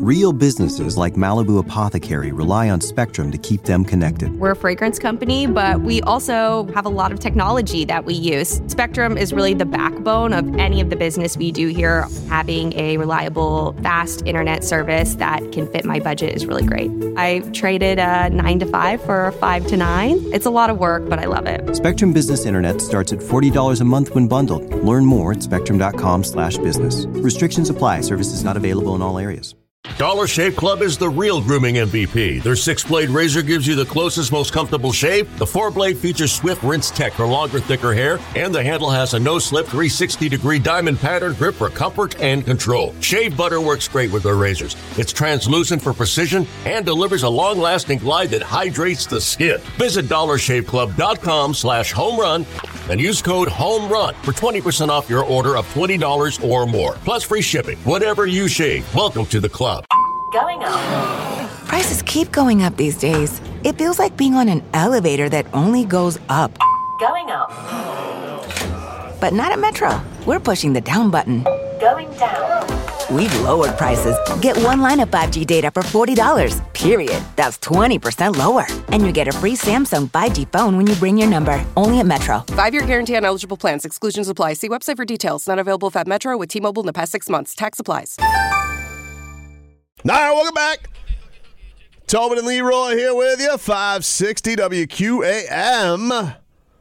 Real businesses like Malibu Apothecary rely on Spectrum to keep them connected. We're a fragrance company, but we also have a lot of technology that we use. Spectrum is really the backbone of any of the business we do here. Having a reliable, fast internet service that can fit my budget is really great. I traded a 9 to 5 for a 5 to 9. It's a lot of work, but I love it. Spectrum Business Internet starts at $40 a month when bundled. Learn more at spectrum.com/business. Restrictions apply. Services not available in all areas. Dollar Shave Club is the real grooming MVP. Their 6-blade razor gives you the closest, most comfortable shave. The 4-blade features swift rinse tech for longer, thicker hair, and the handle has a no-slip 360-degree diamond pattern grip for comfort and control. Shave butter works great with their razors. It's translucent for precision and delivers a long-lasting glide that hydrates the skin. Visit DollarShaveClub.com/homerun and use code HOMERUN for 20% off your order of $20 or more. Plus free shipping. Whatever you shave, welcome to the club. Going up. Prices keep going up these days. It feels like being on an elevator that only goes up. Going up. But not at Metro. We're pushing the down button. Going down. We've lowered prices. Get one line of 5G data for $40, period. That's 20% lower. And you get a free Samsung 5G phone when you bring your number. Only at Metro. 5-year guarantee on eligible plans. Exclusions apply. See website for details. Not available at Metro with T-Mobile in the past 6 months. Tax applies. All right, welcome back. Tobin and Leroy here with you, 560 WQAM.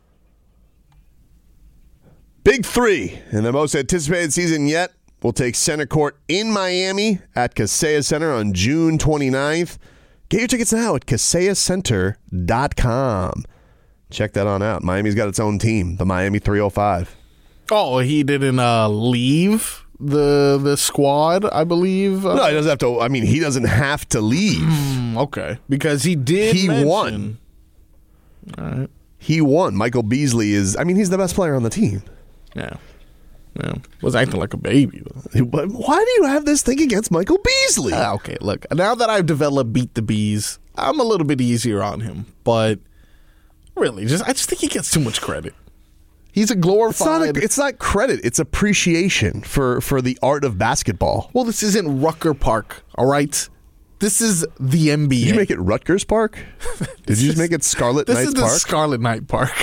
Big three in the most anticipated season yet will take center court in Miami at Kaseya Center on June 29th. Get your tickets now at KaseyaCenter.com. Check that on out. Miami's got its own team, the Miami 305. Oh, he didn't leave the squad, I believe. No, he doesn't have to. I mean, he doesn't have to leave. Okay, because he did. He won. All right. He won. Michael Beasley is. I mean, he's the best player on the team. Yeah. Was acting like a baby though. Why do you have this thing against Michael Beasley? Okay, look. Now that I've developed Beat the Bees, I'm a little bit easier on him. But really, I just think he gets too much credit. He's a glorified... It's not credit. It's appreciation for the art of basketball. Well, this isn't Rucker Park, all right? This is the NBA. Did you make it Rutgers Park? Did you just make it Scarlet Knights Park? This is the Scarlet Knight Park.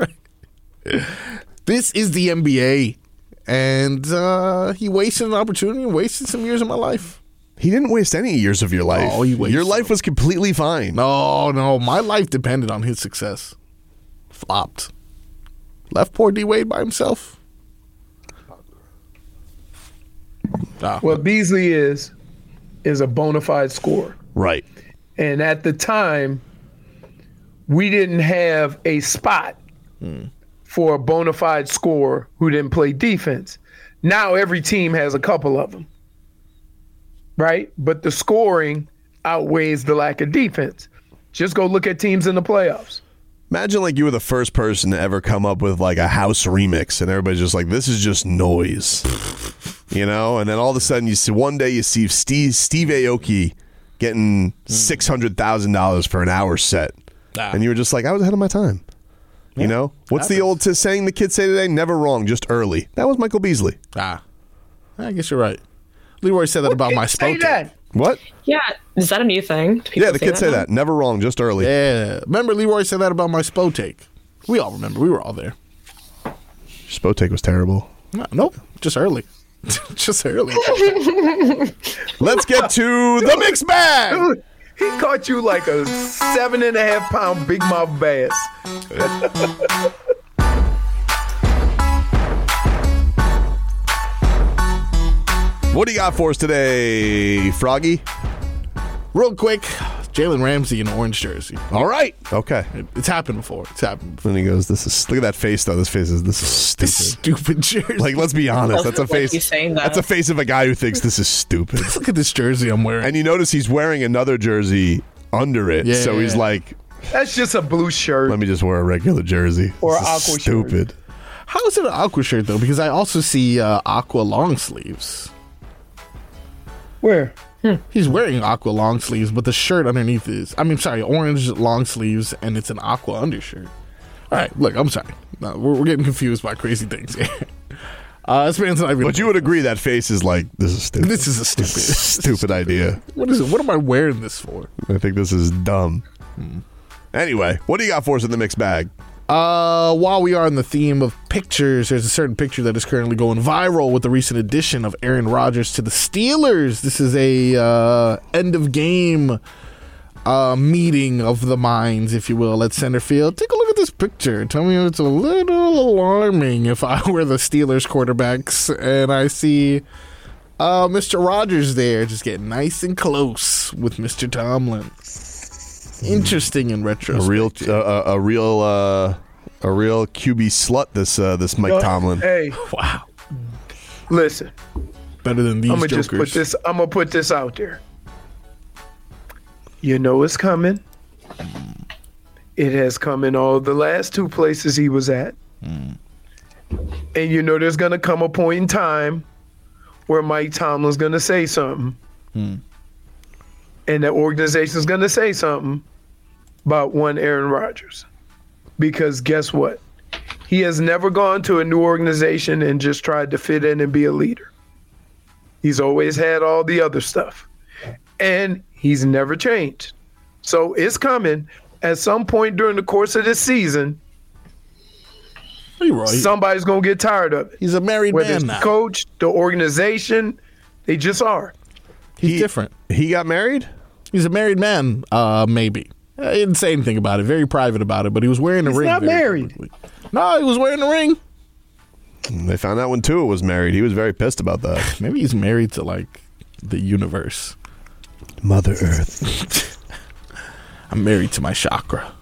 This is the NBA. And he wasted an opportunity and wasted some years of my life. He didn't waste any years of your life. Oh, your life was completely fine. No. My life depended on his success. Flopped. Left poor D-Wade by himself. What Beasley is a bona fide scorer. Right. And at the time, we didn't have a spot for a bona fide scorer who didn't play defense. Now every team has a couple of them. Right? But the scoring outweighs the lack of defense. Just go look at teams in the playoffs. Imagine like you were the first person to ever come up with like a house remix and everybody's just like, this is just noise. You know? And then all of a sudden one day you see Steve Aoki getting $600,000 for an hour set. And you were just like, I was ahead of my time. You know? What's the old saying the kids say today? Never wrong, just early. That was Michael Beasley. I guess you're right. Leroy said that about my Spotek. What? Yeah. Is that a new thing? Yeah, the kids say that. Never wrong, just early. Yeah. Remember Leroy said that about my Spotek. We all remember. We were all there. Spotek was terrible. Nope. Just early. Just early. Let's get to the mixed bag. He caught you like a 7.5-pound big mouth bass. What do you got for us today, Froggy? Real quick, Jalen Ramsey in an orange jersey. All right. Okay. It's happened before. Then he goes, look at that face, though. This is stupid. Stupid jersey. Like, let's be honest. That's a face. That's a face of a guy who thinks this is stupid. Look at this jersey I'm wearing. And you notice he's wearing another jersey under it. Yeah. So he's like, that's just a blue shirt. Let me just wear a regular jersey. Or an aqua stupid. shirt. How is it an aqua shirt, though? Because I also see aqua long sleeves. Where? He's wearing aqua long sleeves, but the shirt underneath is, orange long sleeves, and it's an aqua undershirt. All right, look, I'm sorry. No, we're getting confused by crazy things here. This man's not even. But you would agree that face is like, this is stupid. This is a stupid idea. What is it? What am I wearing this for? I think this is dumb. Anyway, what do you got for us in the mixed bag? While we are on the theme of pictures, there's a certain picture that is currently going viral with the recent addition of Aaron Rodgers to the Steelers. This is a end of game meeting of the minds, if you will, at center field. Take a look at this picture. Tell me if it's a little alarming if I were the Steelers quarterbacks and I see Mr. Rodgers there just getting nice and close with Mr. Tomlin. Interesting in retrospect. A real QB slut. This Mike Tomlin. Hey, wow. Listen, better than these I'm gonna jokers. just put this. I'm gonna put this out there. You know it's coming. It has come in all the last two places he was at, and you know there's gonna come a point in time where Mike Tomlin's gonna say something, and the organization's gonna say something about one Aaron Rodgers. Because guess what? He has never gone to a new organization and just tried to fit in and be a leader. He's always had all the other stuff. And he's never changed. So it's coming. At some point during the course of this season, somebody's going to get tired of it. He's a married Whether man it's now. the coach, the organization, they just are. He's different. He got married? He's a married man, maybe. He didn't say anything about it. Very private about it, but he was wearing a ring. He's not very married. publicly. No, he was wearing a ring. They found out when Tua was married. He was very pissed about that. Maybe he's married to, like, the universe. Mother Earth. I'm married to my chakra.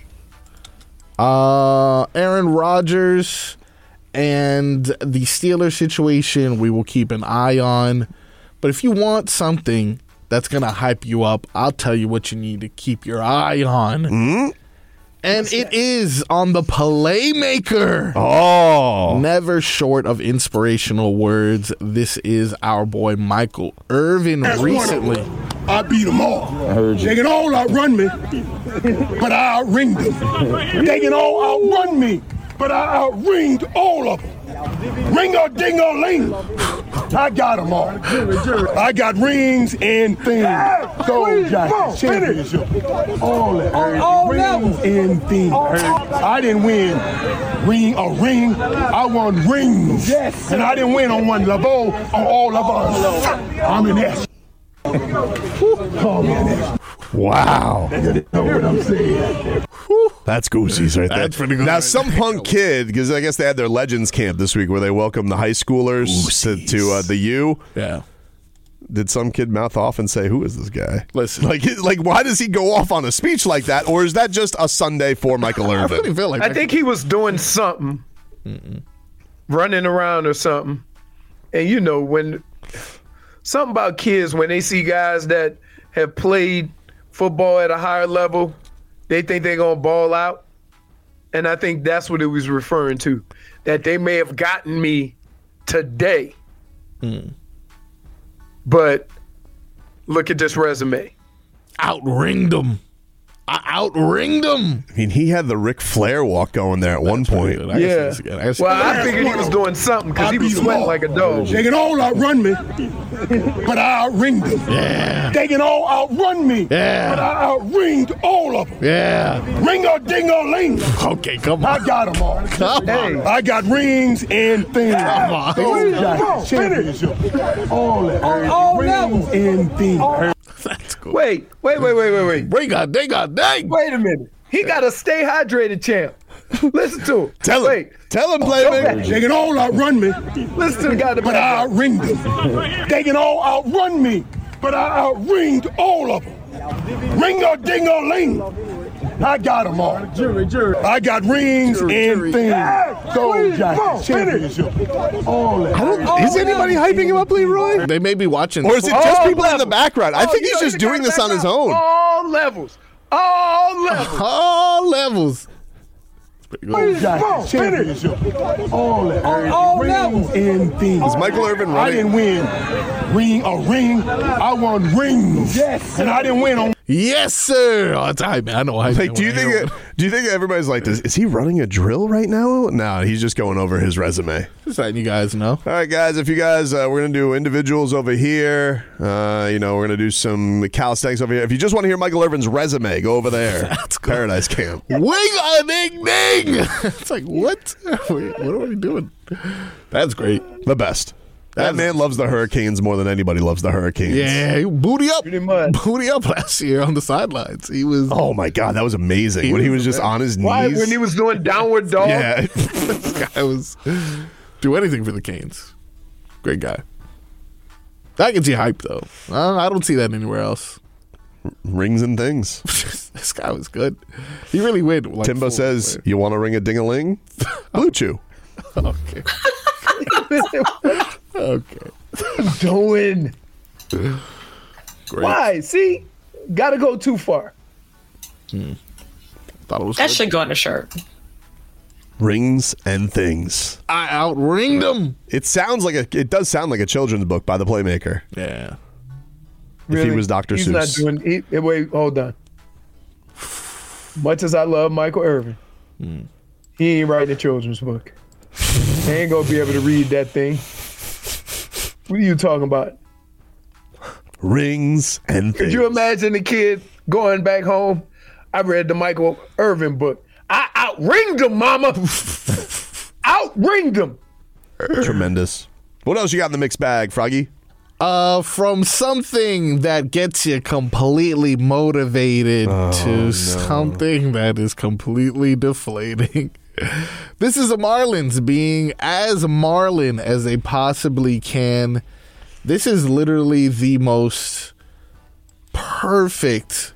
Aaron Rodgers and the Steelers situation we will keep an eye on. But if you want something that's going to hype you up, I'll tell you what you need to keep your eye on. And it is on the Playmaker. Oh. Never short of inspirational words. This is our boy Michael Irvin recently. I beat them all. I heard you. They can all outrun me, but I outringed them. They can all outrun me, but I outringed all of them. Ring-a-ding-a-ling. I got them all. I got rings and things. Gold jackets, championship. All that. Rings and things. I didn't win a ring. I won rings. Yes. And I didn't win on one level, on all of us. I'm in that. Oh, man. Wow. You know what I'm saying? That's Goosey's right there. That's pretty good. Now, some punk kid, because I guess they had their Legends camp this week where they welcomed the high schoolers to the U. Yeah. Did some kid mouth off and say, who is this guy? Listen. Like, why does he go off on a speech like that? Or is that just a Sunday for Michael Irvin? I really feel like I think he was doing something, running around or something. And you know, when something about kids, when they see guys that have played football at a higher level, they think they're going to ball out. And I think that's what it was referring to, that they may have gotten me today. But look at this resume. Outringed him. I outringed him. I mean, he had the Ric Flair walk going there at one point. Yeah. Well, I figured he was doing something because he was sweating like a dog. They can all outrun me, but I outringed them. Yeah. They can all outrun me, Yeah. but I outringed all of them. Yeah. Ring-a-ding-a-ling. Okay, come on. I got them all. Come on. I got rings and things. Come on. Gold jackets, championship. All that. Rings and things. That's cool. Wait. They got dang. Wait a minute. He got a stay hydrated champ. Listen to him. Tell him, Playmaker. They can all outrun me, Listen to the guy that but I outringed them. They can all outrun me, but I outringed all of them. Ring-a-ding-a-ling. I got them all. I got rings and things. Gold jackets, championship. All that. Is anybody hyping him up, Leroy? They may be watching. Or is it just All people in the levels. background? I think he's just doing this on his own. All levels. All levels. Gold jackets, championship. All that. Rings and things. Is Michael Irvin I running? didn't win a ring. I won rings. Yes. And I didn't win on. Yes, sir. Oh, it's hype, man. I know hype. Like, do you think everybody's like, is he running a drill right now? No, he's just going over his resume. Just letting you guys know. All right, guys. If you guys, we're gonna do individuals over here. We're gonna do some calisthenics over here. If you just want to hear Michael Irvin's resume, go over there. That's good. Paradise Camp. Wing a ding ding. It's like, what? What are we doing? That's great. The best. That man loves the Hurricanes more than anybody loves the Hurricanes. Yeah, booty up. Pretty much. Booty up last year on the sidelines. He was. Oh my God, that was amazing. When he was just on his knees. Why? When he was doing downward dog? Yeah. This guy was do anything for the Canes. Great guy. I can see hype though. I don't see that anywhere else. Rings and things. This guy was good. He really went. Like, Timbo says, "You want to ring a ding-a-ling? Blue Chew." Okay. Okay. Doing. Great. Why? See? Gotta go too far. Thought it was That good. should go on a shirt. Rings and things. I outringed him. It does sound like a children's book by the Playmaker. Yeah. If he was Dr. He's Seuss. not doing. Wait, hold on. Much as I love Michael Irvin, he ain't writing a children's book. He ain't gonna be able to read that thing. What are you talking about? Rings and things. Could you imagine the kid going back home? I read the Michael Irvin book. I outringed him, mama. Outringed him. Tremendous. What else you got in the mixed bag, Froggy? From something that gets you completely motivated to something that is completely deflating. This is the Marlins being as Marlin as they possibly can. This is literally the most perfect.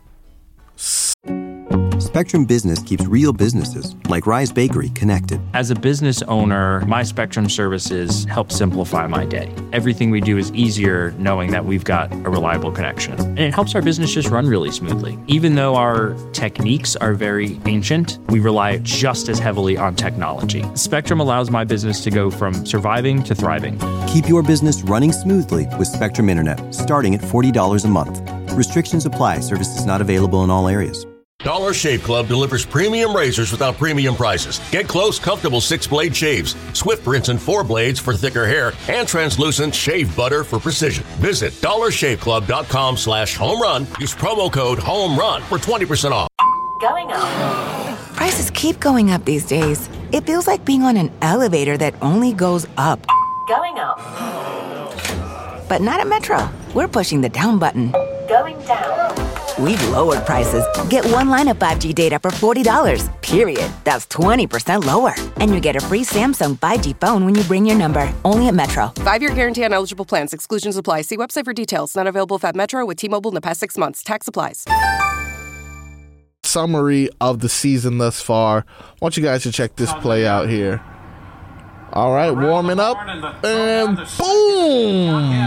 Spectrum Business keeps real businesses, like Rise Bakery, connected. As a business owner, my Spectrum services help simplify my day. Everything we do is easier knowing that we've got a reliable connection. And it helps our business just run really smoothly. Even though our techniques are very ancient, we rely just as heavily on technology. Spectrum allows my business to go from surviving to thriving. Keep your business running smoothly with Spectrum Internet, starting at $40 a month. Restrictions apply. Services not available in all areas. Dollar Shave Club delivers premium razors without premium prices. Get close, comfortable 6-blade shaves, swift rinse and 4 blades for thicker hair, and translucent shave butter for precision. Visit dollarshaveclub.com/homerun. Use promo code HOMERUN for 20% off. Going up. Prices keep going up these days. It feels like being on an elevator that only goes up. Going up. But not at Metro. We're pushing the down button. Going down. We've lowered prices. Get one line of 5G data for $40, period. That's 20% lower. And you get a free Samsung 5G phone when you bring your number. Only at Metro. 5-year guarantee on eligible plans. Exclusions apply. See website for details. Not available at Metro with T-Mobile in the past 6 months. Tax applies. Summary of the season thus far. I want you guys to check this play out here. All right, warming up, and boom!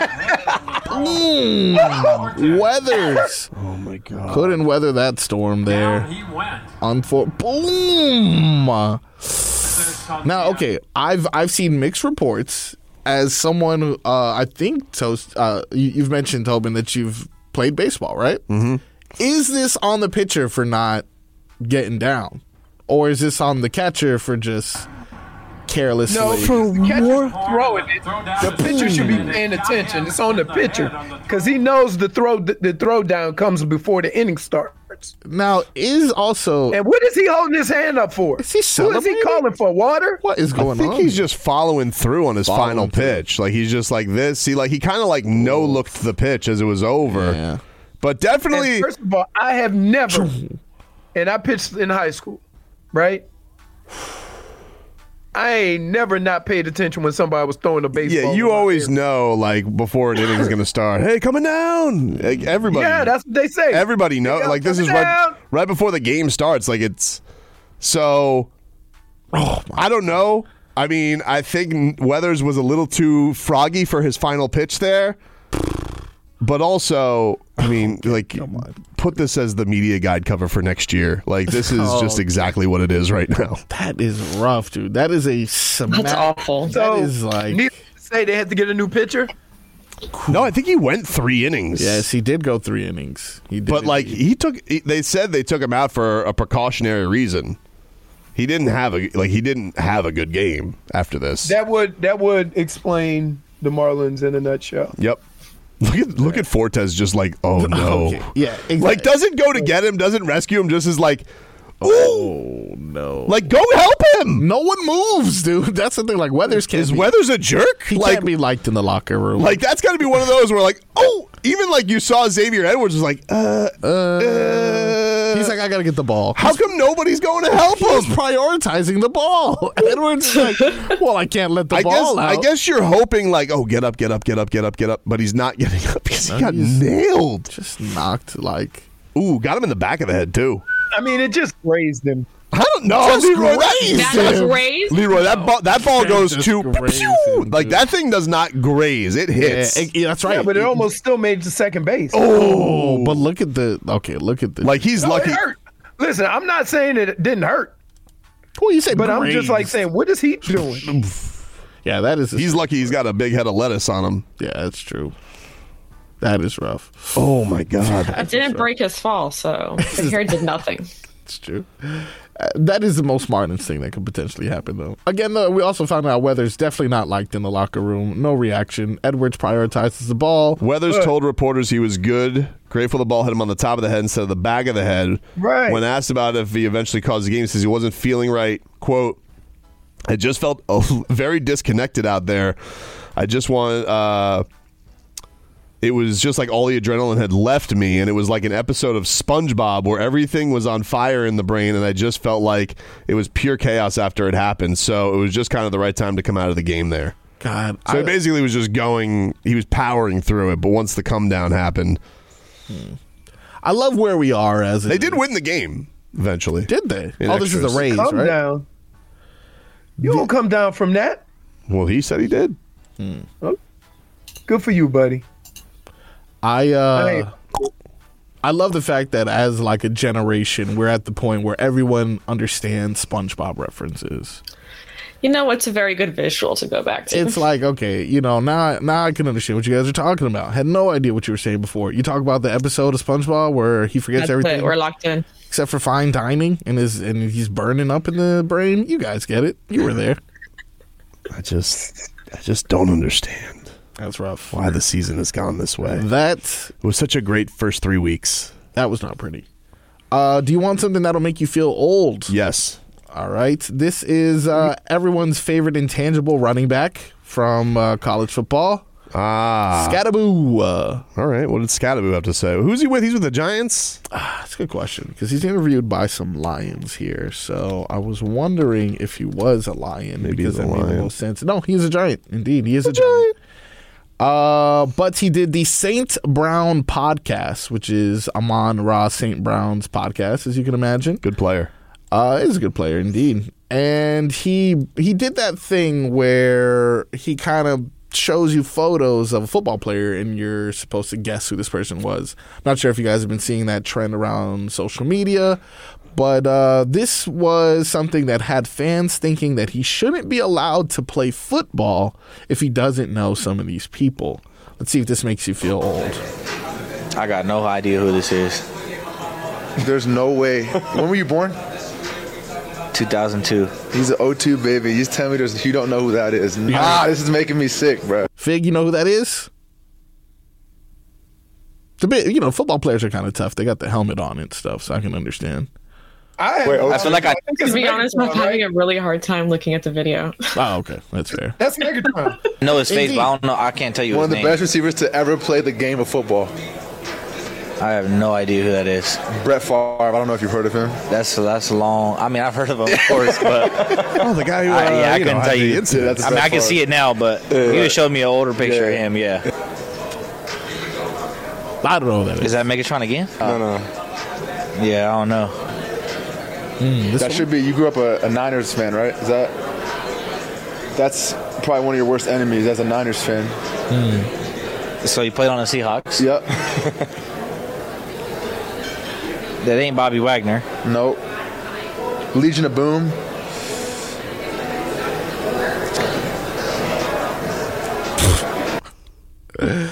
Boom! Weathers. Oh my God! Couldn't weather that storm there. Boom! Now, okay, I've seen mixed reports. As someone who, I think, you've mentioned, Tobin, that you've played baseball, right? Mm-hmm. Is this on the pitcher for not getting down, or is this on the catcher for just carelessly? No, the catcher throwing it. The pitcher should be paying attention. It's on the pitcher because he knows the throw down comes before the inning starts. Now is also, and what is he holding his hand up for? Is he Who is he calling for? Water? What is going on? I think he's just following through on his final pitch. Like he's just like this. See, like he kind of like no looked the pitch as it was over. Yeah. But definitely. And first of all, I have never, and I pitched in high school, right? I ain't never not paid attention when somebody was throwing a baseball. Yeah, you always know, like, before an inning's going to start, hey, coming down. Like, everybody. Yeah, that's what they say. Everybody knows. Like, this is right before the game starts. Like, it's so. I don't know. I mean, I think Weathers was a little too froggy for his final pitch there. But also, I mean, like, put this as the media guide cover for next year. Like, this is just exactly what it is right now. That is rough, dude. That is a That's awful. That is like. Needless to say, they had to get a new pitcher. No, I think he went 3 innings. Yes, he did go 3 innings. He did, but like they said they took him out for a precautionary reason. He didn't have a good game after this. That would explain the Marlins in a nutshell. Yep. Look at Fortes just like, oh no. Okay. Yeah, exactly. Like doesn't go to get him, doesn't rescue him, just is like, oh no. Like go help him. No one moves, dude. That's the thing. Like Weathers Weathers a jerk? He can't be liked in the locker room. Like that's gotta be one of those where like, even like you saw Xavier Edwards was like, he's like, I gotta get the ball. How come nobody's going to help him? He's prioritizing the ball. Edwards is like, well, I can't let the ball out. I guess you're hoping like, get up, but he's not getting up because he got nailed. Just knocked like. Ooh, got him in the back of the head too. I mean, it just grazed him. I don't know, Leroy. Leroy, that ball goes to like that thing does not graze; it hits. Yeah, that's right. Yeah, but it almost still made to second base. Oh, but look at the like he's lucky. It hurt. Listen, I'm not saying it didn't hurt. Well, you say, but I'm just like saying, what is he doing? Yeah, that is. He's lucky. He's got a big head of lettuce on him. Yeah, that's true. That is rough. Oh my god! It didn't break his fall, so his hair did nothing. It's true. That is the most Marlins thing that could potentially happen, though. Again, though, we also found out Weathers definitely not liked in the locker room. No reaction. Edwards prioritizes the ball. Weathers told reporters he was good. Grateful the ball hit him on the top of the head instead of the back of the head. Right. When asked about if he eventually caused the game, he says he wasn't feeling right. Quote, I just felt very disconnected out there. I just want... it was just like all the adrenaline had left me, and it was like an episode of SpongeBob where everything was on fire in the brain, and I just felt like it was pure chaos after it happened. So it was just kind of the right time to come out of the game there. God. So it basically was just going, he was powering through it, but once the come down happened. I love where we are as They did win the game eventually. Did they? In This is the Rays, Come right? down. You don't come down from that. Well, he said he did. Oh, good for you, buddy. I love the fact that as like a generation, we're at the point where everyone understands SpongeBob references. You know, it's a very good visual to go back to. It's like, okay, now I can understand what you guys are talking about. Had no idea what you were saying before. You talk about the episode of SpongeBob where he forgets everything. We're locked in. Except for fine dining and he's burning up in the brain. You guys get it. You were there. I just don't understand. That's rough. Why the season has gone this way. It was such a great first 3 weeks. That was not pretty. Do you want something that'll make you feel old? Yes. All right. This is everyone's favorite intangible running back from college football. Scattaboo. All right. What did Scattaboo have to say? Who's he with? He's with the Giants? That's a good question because he's interviewed by some Lions here. So I was wondering if he was a Lion. Maybe because he's a that made Lion. the most sense. No, he's a Giant. Indeed, he is a Giant. But he did the St. Brown podcast, which is Amon-Ra St. Brown's podcast, as you can imagine. Good player. He's a good player indeed. And he did that thing where he kind of shows you photos of a football player and you're supposed to guess who this person was. Not sure if you guys have been seeing that trend around social media, but this was something that had fans thinking that he shouldn't be allowed to play football if he doesn't know some of these people. Let's see if this makes you feel old. I got no idea who this is. There's no way. When were you born? 2002. He's an 02 baby. You just tell me you don't know who that is. Nah, this is making me sick, bro. Fig, you know who that is? It's a bit, football players are kind of tough. They got the helmet on and stuff, so I can understand. I feel like to be honest, I'm having a really hard time looking at the video. Oh, okay. That's fair. That's Megatron. know his face, but I don't know. I can't tell you One his of the name. best receivers to ever play the game of football. I have no idea who that is. Brett Favre. I don't know if you've heard of him. That's long. I mean, I've heard of him, of course, but the guy who I couldn't tell you. That's I mean, I can see it now, but you just showed me an older picture of him. Yeah. I don't know who that is. Is that Megatron again? No. Yeah, I don't know. That should be. You grew up a Niners fan, right? That's probably one of your worst enemies as a Niners fan. So you played on the Seahawks? Yep. That ain't Bobby Wagner. Nope. Legion of Boom.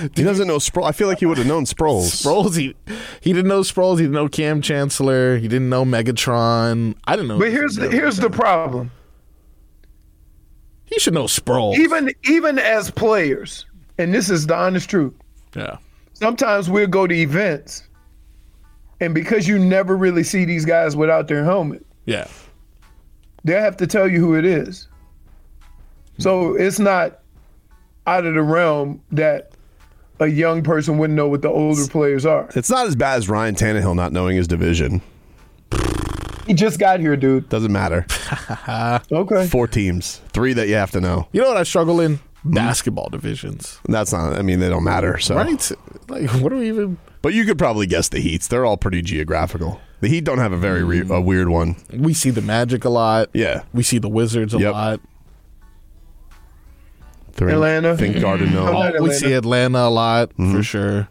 He doesn't know Sproles. I feel like he would have known Sproles. Sproles, he didn't know Sproles. He didn't know Cam Chancellor. He didn't know Megatron. I didn't know. But here's the problem. He should know Sproles. Even as players, and this is the honest truth. Yeah. Sometimes we'll go to events, and because you never really see these guys without their helmet, yeah, they'll have to tell you who it is. So it's not out of the realm that a young person wouldn't know what the older players are. It's not as bad as Ryan Tannehill not knowing his division. He just got here, dude. Doesn't matter. Okay. 4 teams. 3 that you have to know. You know what I struggle in? Basketball divisions. That's not, I mean, they don't matter. So. Right? Like, what do we even... But you could probably guess the Heats. They're all pretty geographical. The Heat don't have a very a weird one. We see the Magic a lot. Yeah. We see the Wizards a lot. Atlanta. Think Garden, no. We see Atlanta a lot, for sure.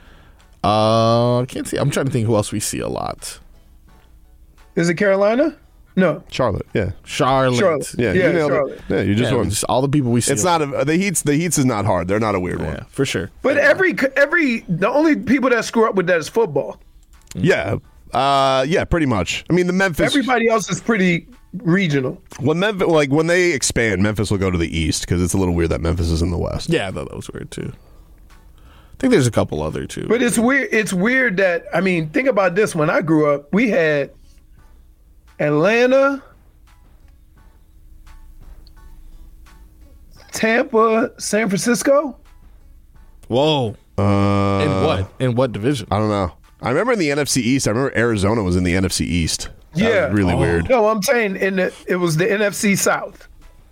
I can't see. I'm trying to think who else we see a lot. Is it Carolina? No. Charlotte, yeah. Charlotte. Yeah, yeah, you nailed Charlotte. it. Yeah, you just all the people we see. It's not the Heats is not hard. They're not a weird one. For sure. But the only people that screw up with that is football. Yeah. Yeah, pretty much. I mean, the Memphis. Everybody else is pretty regional. When they expand, Memphis will go to the East because it's a little weird that Memphis is in the West. Yeah, I thought that was weird too. I think there's a couple other too. But it's weird. It's weird that, I mean, think about this. When I grew up, we had Atlanta, Tampa, San Francisco. Whoa. In what division? I don't know. I remember in the NFC East. I remember Arizona was in the NFC East. That was really weird. No, I'm saying it was the NFC South.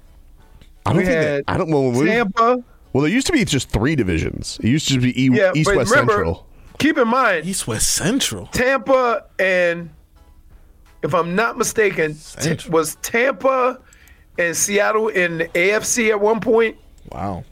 Tampa. Well, there used to be just 3 divisions. It used to be East, West, Central. Keep in mind, East, West, Central. Tampa and, if I'm not mistaken, was Tampa and Seattle in the AFC at one point? Wow.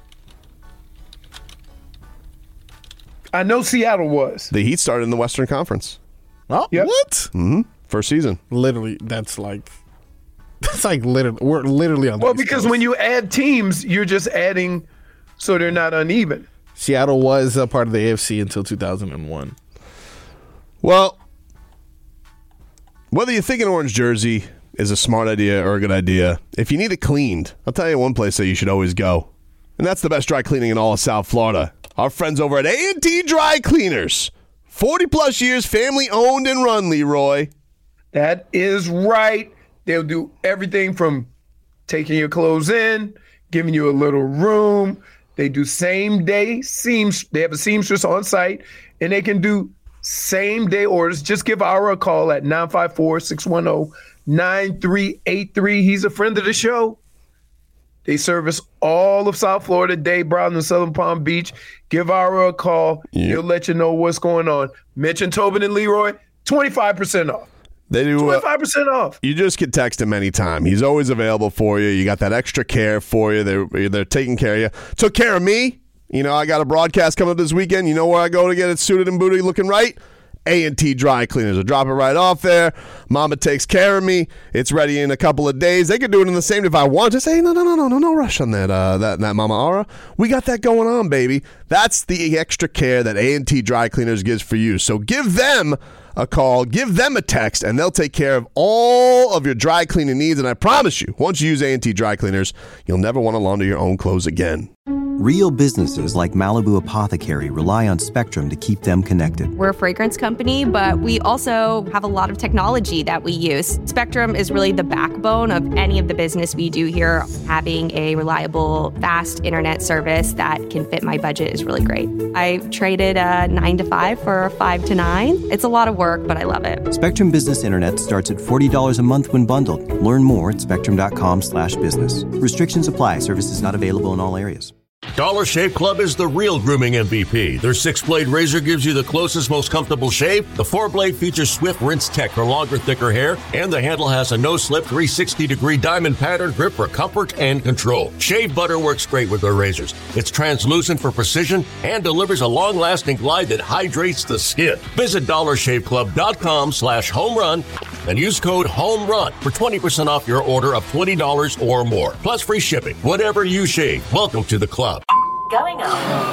I know Seattle was. The Heat started in the Western Conference. Oh, yep. What? Mm-hmm. First season. Literally, that's like literally, we're literally on the Well, East because Coast. when you add teams, you're just adding so they're not uneven. Seattle was a part of the AFC until 2001. Well, whether you think an orange jersey is a smart idea or a good idea, if you need it cleaned, I'll tell you one place that you should always go. And that's the best dry cleaning in all of South Florida. Our friends over at A&T Dry Cleaners. 40-plus years, family-owned and run, Leroy. That is right. They'll do everything from taking your clothes in, giving you a little room. They do same-day seams. They have a seamstress on site, and they can do same-day orders. Just give Ira a call at 954-610-9383. He's a friend of the show. They service all of South Florida, Dade, Broward, and Southern Palm Beach. Give Ira a call. Yep. He'll let you know what's going on. Mitch and Tobin and Leroy, 25% off. They do 25% off. You just can text him anytime. He's always available for you. You got that extra care for you. They're taking care of you. Took care of me. You know, I got a broadcast coming up this weekend. You know where I go to get it suited and booted looking right? A&T Dry Cleaners. I drop it right off there. Mama takes care of me. It's ready in a couple of days. They could do it in the same if I want. Just say, no rush on that Mama Aura. We got that going on, baby. That's the extra care that A&T Dry Cleaners gives for you. So give them a call, give them a text, and they'll take care of all of your dry cleaning needs. And I promise you, once you use A&T Dry Cleaners, you'll never want to launder your own clothes again. Real businesses like Malibu Apothecary rely on Spectrum to keep them connected. We're a fragrance company, but we also have a lot of technology that we use. Spectrum is really the backbone of any of the business we do here. Having a reliable, fast internet service that can fit my budget is really great. I traded a 9 to 5 for a 5 to 9. It's a lot of work, but I love it. Spectrum Business Internet starts at $40 a month when bundled. Learn more at spectrum.com/business. Restrictions apply. Services not available in all areas. Dollar Shave Club is the real grooming MVP. Their 6-blade razor gives you the closest, most comfortable shave. The 4-blade features Swift Rinse Tech for longer, thicker hair, and the handle has a no-slip 360-degree diamond pattern grip for comfort and control. Shave butter works great with their razors. It's translucent for precision and delivers a long-lasting glide that hydrates the skin. Visit dollarshaveclub.com/homerun and use code HOMERUN for 20% off your order of $20 or more. Plus free shipping. Whatever you shave, welcome to the club. Going up.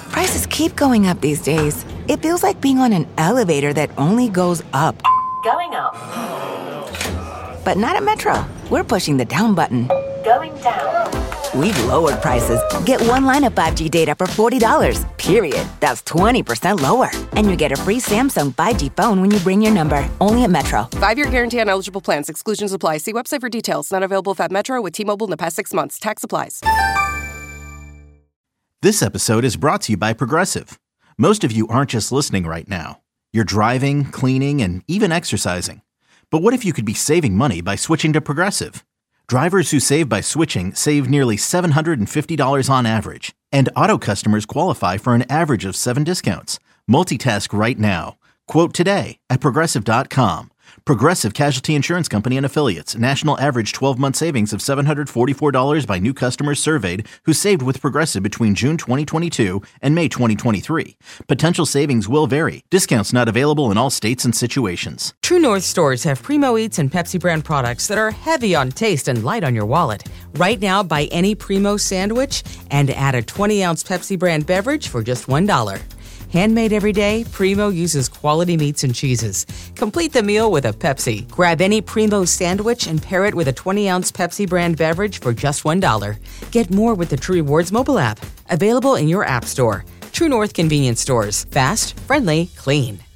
Prices keep going up these days. It feels like being on an elevator that only goes up. Going up. But not at Metro. We're pushing the down button. Going down. We've lowered prices. Get one line of 5G data for $40, period. That's 20% lower. And you get a free Samsung 5G phone when you bring your number. Only at Metro. 5-year guarantee on eligible plans. Exclusions apply. See website for details. Not available at Metro with T-Mobile in the past 6 months. Tax applies. This episode is brought to you by Progressive. Most of you aren't just listening right now. You're driving, cleaning, and even exercising. But what if you could be saving money by switching to Progressive? Drivers who save by switching save nearly $750 on average. And auto customers qualify for an average of 7 discounts. Multitask right now. Quote today at Progressive.com. Progressive Casualty Insurance Company and Affiliates. National average 12-month savings of $744 by new customers surveyed who saved with Progressive between June 2022 and May 2023. Potential savings will vary. Discounts not available in all states and situations. True North stores have Primo Eats and Pepsi brand products that are heavy on taste and light on your wallet. Right now, buy any Primo sandwich and add a 20-ounce Pepsi brand beverage for just $1. Handmade every day, Primo uses quality meats and cheeses. Complete the meal with a Pepsi. Grab any Primo sandwich and pair it with a 20-ounce Pepsi brand beverage for just $1. Get more with the True Rewards mobile app. Available in your app store. True North convenience stores. Fast, friendly, clean.